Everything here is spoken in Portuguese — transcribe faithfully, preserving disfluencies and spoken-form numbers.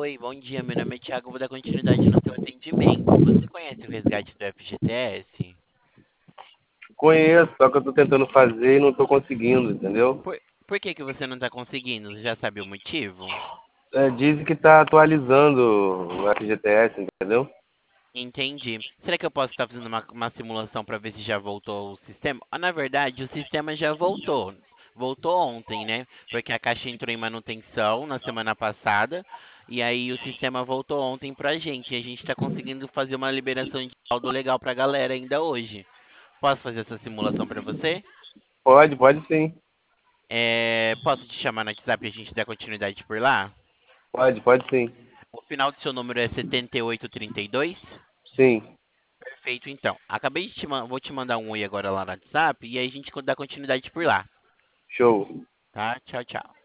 Oi, bom dia. Meu nome é Thiago. Vou dar continuidade no seu atendimento. Você conhece o resgate do F G T S? Conheço, só que eu tô tentando fazer e não tô conseguindo, entendeu? Por, por que que você não está conseguindo? Você já sabe o motivo? É, dizem que tá atualizando o F G T S, entendeu? Entendi. Será que eu posso estar fazendo uma, uma simulação para ver se já voltou o sistema? Ah, na verdade, o sistema já voltou. Voltou ontem, né? Porque a caixa entrou em manutenção na semana passada. E aí o sistema voltou ontem pra gente. E a gente está conseguindo fazer uma liberação de saldo legal pra galera ainda hoje. Posso fazer essa simulação para você? Pode, pode sim. É, posso te chamar no WhatsApp e a gente dar continuidade por lá? Pode, pode sim. O final do seu número é setenta e oito trinta e dois? Sim. Perfeito, então. Acabei de te mandar, vou te mandar um oi agora lá no WhatsApp e aí a gente dá continuidade por lá, Show. tá? Tchau, tchau.